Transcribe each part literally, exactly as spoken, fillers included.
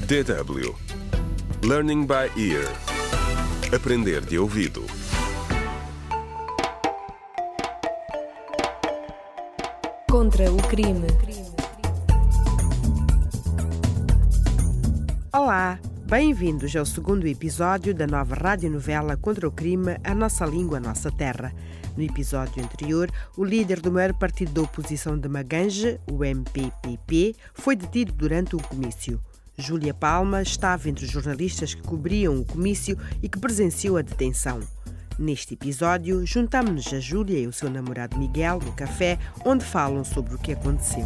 D W Learning by Ear. Aprender de ouvido. Contra o crime. Olá, bem-vindos ao segundo episódio da nova radionovela Contra o crime, A Nossa Língua, a Nossa Terra. No episódio anterior, o líder do maior partido da oposição de Maganje, o M P P P, foi detido durante um comício. Júlia Palma estava entre os jornalistas que cobriam o comício e que presenciou a detenção. Neste episódio, juntamos-nos a Júlia e o seu namorado Miguel no café, onde falam sobre o que aconteceu.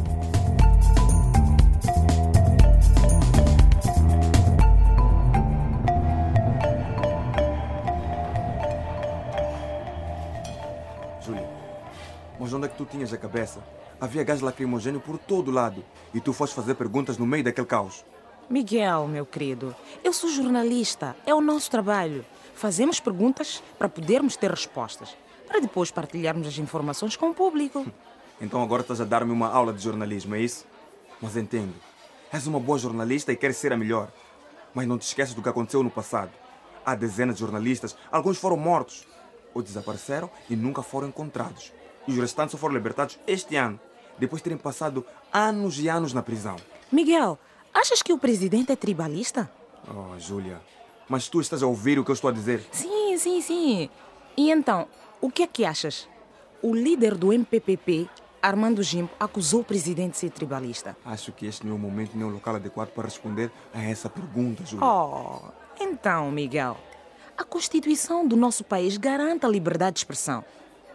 Júlia, mas onde é que tu tinhas a cabeça? Havia gás lacrimogêneo por todo lado e tu foste fazer perguntas no meio daquele caos. Miguel, meu querido, eu sou jornalista, é o nosso trabalho. Fazemos perguntas para podermos ter respostas, para depois partilharmos as informações com o público. Então agora estás a dar-me uma aula de jornalismo, é isso? Mas entendo, és uma boa jornalista e queres ser a melhor. Mas não te esqueças do que aconteceu no passado. Há dezenas de jornalistas, alguns foram mortos, ou desapareceram e nunca foram encontrados. E os restantes só foram libertados este ano, depois de terem passado anos e anos na prisão. Miguel, achas que o presidente é tribalista? Oh, Júlia, mas tu estás a ouvir o que eu estou a dizer? Sim, sim, sim. E então, o que é que achas? O líder do M P P P, Armando Jimbo, acusou o presidente de ser tribalista. Acho que este não é o momento nem o local adequado para responder a essa pergunta, Júlia. Oh, então, Miguel, a Constituição do nosso país garante a liberdade de expressão.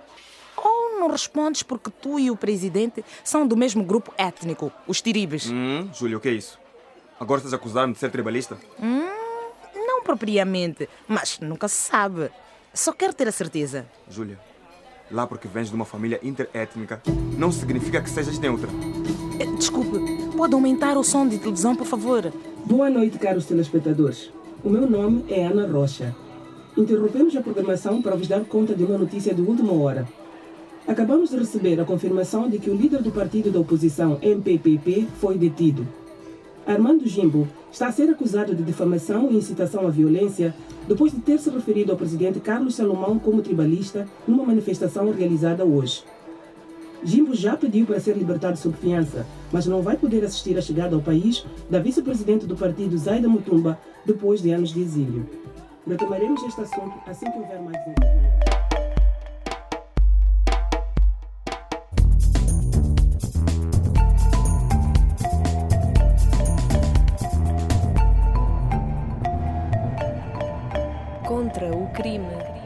Ou não respondes porque tu e o presidente são do mesmo grupo étnico, os tiribes? Hum, Júlia, o que é isso? Agora estás a acusar-me de ser tribalista? Hum, não propriamente, mas nunca se sabe. Só quero ter a certeza. Júlia, lá porque vens de uma família interétnica, não significa que sejas neutra. Eh, Desculpe, pode aumentar o som de televisão, por favor? Boa noite, caros telespectadores. O meu nome é Ana Rocha. Interrompemos a programação para vos dar conta de uma notícia de última hora. Acabamos de receber a confirmação de que o líder do partido da oposição, M P P P, foi detido. Armando Jimbo está a ser acusado de difamação e incitação à violência depois de ter se referido ao presidente Carlos Salomão como tribalista numa manifestação realizada hoje. Jimbo já pediu para ser libertado sob fiança, mas não vai poder assistir à chegada ao país da vice-presidente do partido, Zaida Mutumba, depois de anos de exílio. Retomaremos este assunto assim que houver mais desenvolvimento. Contra o crime.